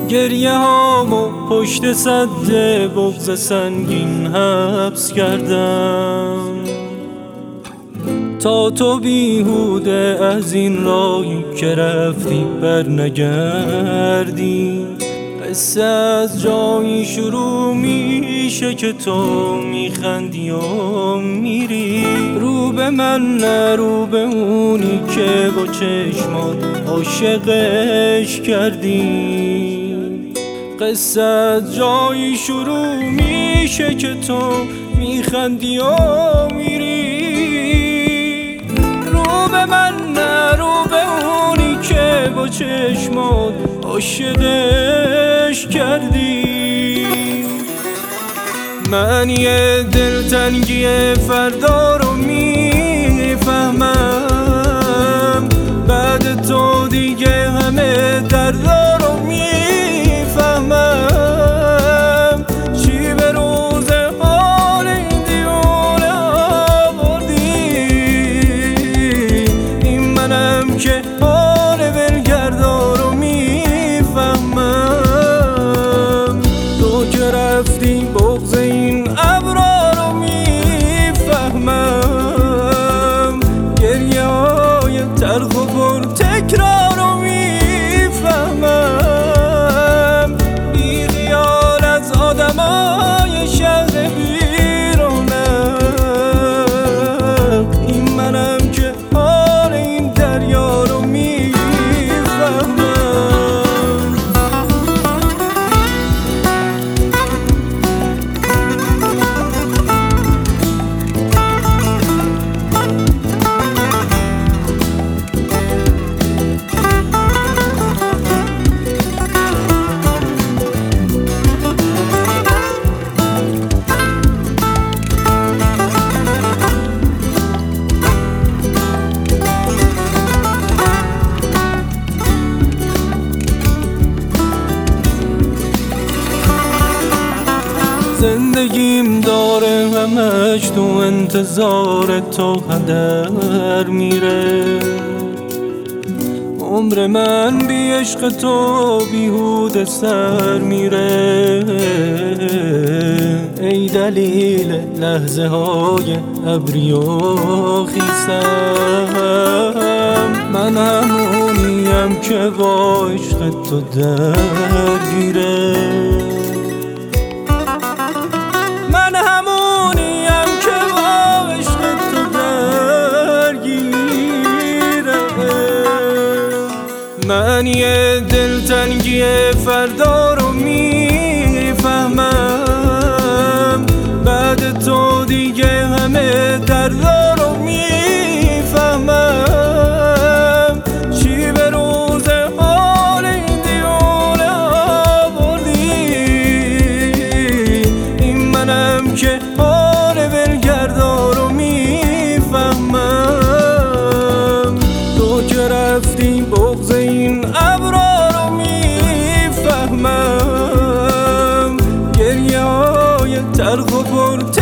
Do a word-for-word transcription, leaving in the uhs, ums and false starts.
گریه هامو پشت سد بغض سنگین حبس کردم تا تو بیهوده از این راهی که رفتی بر نگردی. قصه از جایی شروع میشه که تو میخندی و میری، رو به من نه رو به اونی که با چشمات عاشقش کردی. قصه از جایی شروع میشه که تو میخندی و میری، رو به من نه رو به اونی که با چشمات عاشقش کردی. من یه دلتنگی فردا رو میفهمم، بعد تو دیگه همه دردا رو میفهمم. چی به روز حال این دیونه آوردی، این منم که حال ولگردا رو میفهمم. تو که رفتی بغض این ابرا رو میفهمم، گریه های تلخ و پر تکرار رو میفهمم. بی خیال از آدمای شهر بیرونم، این منم که حال این دریا رو میفهمم. زندگیم داره همش تو انتظار تو هدر میره، عمر من بی عشق تو بیهوده سر میره. ای دلیل لحظه های ابری و خیسم، من همونیم که با عشق تو درگیره. من همونیم که با عشق تو درگیره. من یه دلتنگی فردا رو میفهمم، بعد تو دیگه همه دردا رو میفهمم. چی به روز حال این دیونه آوردی، این منم که حال ولگردا رو میفهمم. تو که رفتی بغض این ابرا رو میفهمم، گریه های تلخ و پر